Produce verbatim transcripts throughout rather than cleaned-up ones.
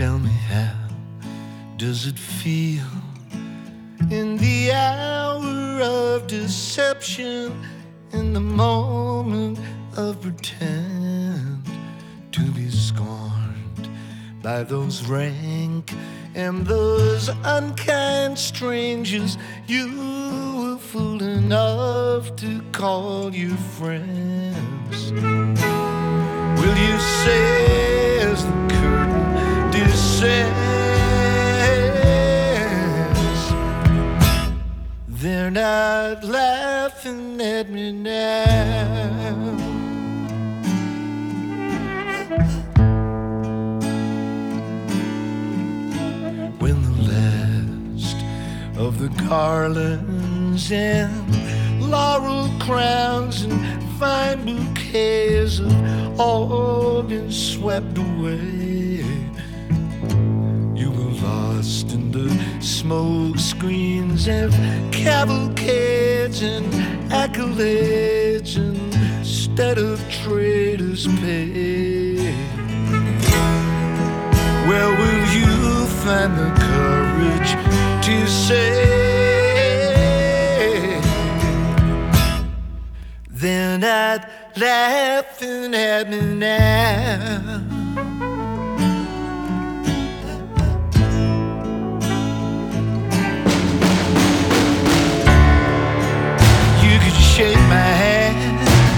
Tell me, how does it feel in the hour of deception, in the moment of pretend, to be scorned by those rank and those unkind strangers you were fool enough to call your friends? Will you say as the curtain descends, they're not laughing at me now? When the last of the garlands and laurel crowns and fine bouquets have all been swept away, you were lost in the smoke screens of cavalcades and accolades instead of traitors' pay. Where will you find the courage to say they're not laughing at me now? You could shake my hand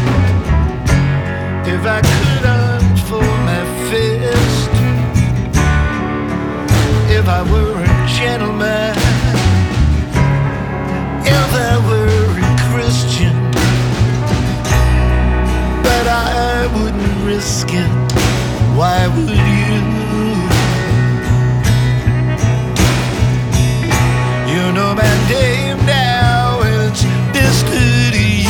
if I could unfold my fist, if I were a gentleman, if I were a Christian, but I wouldn't risk it. Why would you? You know my name now, and it's Mister to you.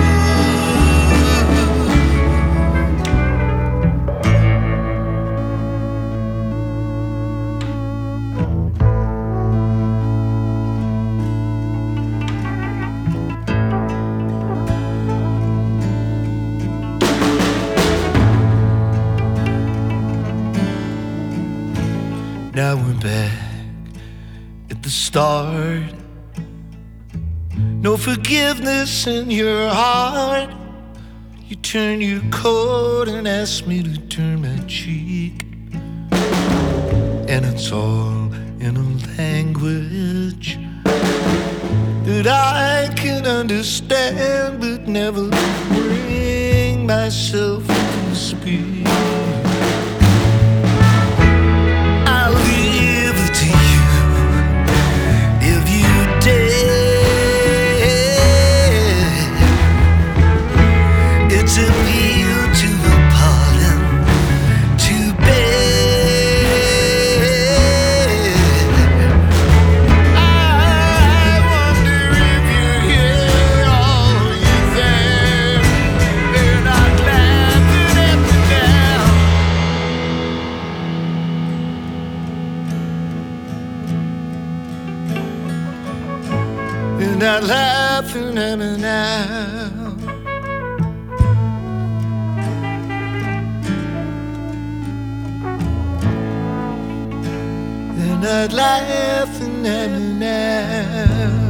Now we're back at the start. No forgiveness in your heart. You turn your coat and ask me to turn my cheek, and it's all in a language that I can understand, but never bring myself to speak. They're not laughing at me now. They're not laughing at me now.